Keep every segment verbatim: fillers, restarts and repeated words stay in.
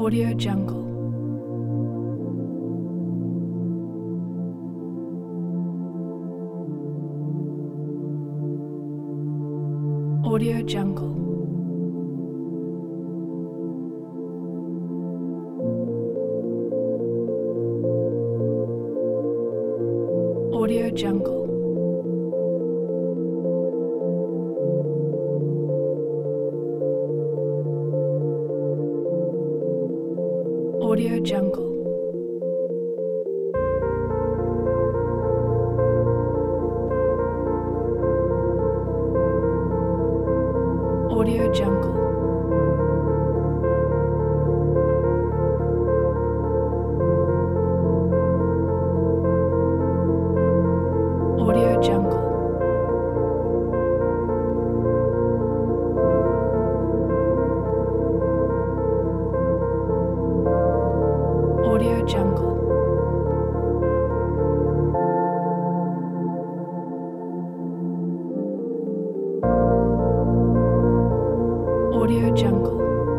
Audio Jungle. Audio Jungle. Audio Jungle. Audio Jungle. Audio Jungle. Audio Jungle. Audio Jungle. Audio Jungle.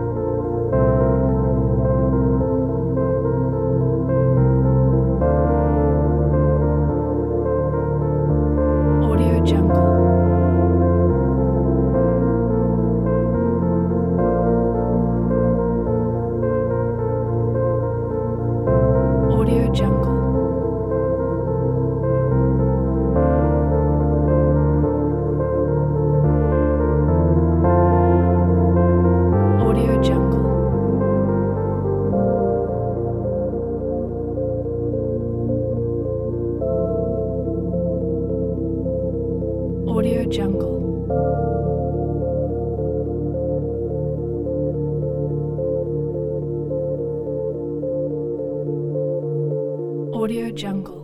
Audio Jungle. Audio Jungle. Audio Jungle. Audio Jungle. Audio Jungle.